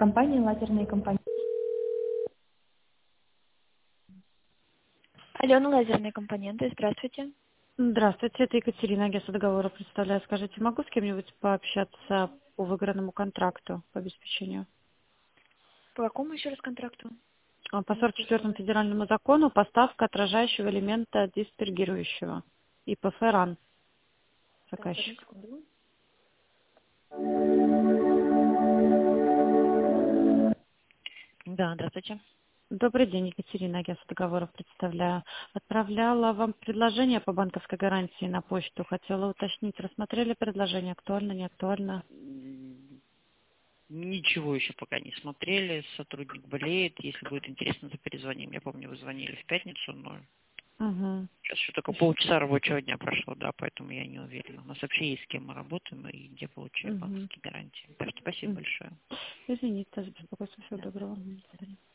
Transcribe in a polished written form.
Компания «Лазерные компании». Алена, лазерные компоненты. Здравствуйте. Здравствуйте, это Екатерина, агентство договора представляю. Скажите, могу с кем-нибудь пообщаться по выигранному контракту по обеспечению? По какому еще раз контракту? По Не 44 услышала. федеральному закону поставка отражающего элемента диспергирующего. ИПФ РАН, Так, одну заказчик. секунду. Да, здравствуйте. Добрый день, Екатерина, агентство договоров представляю. Отправляла вам предложение по банковской гарантии на почту. Хотела уточнить, рассмотрели предложение, актуально, не актуально? Ничего еще пока не смотрели. Сотрудник болеет. Если будет интересно, то перезвоним. Я помню, вы звонили в пятницу, но Угу. сейчас еще только полчаса рабочего дня прошло, да, поэтому я не уверена. У нас вообще есть с кем мы работаем и где получаем Угу. банковские гарантии. Так что спасибо большое. Извините за беспокойство. Всего Да. доброго. До свидания.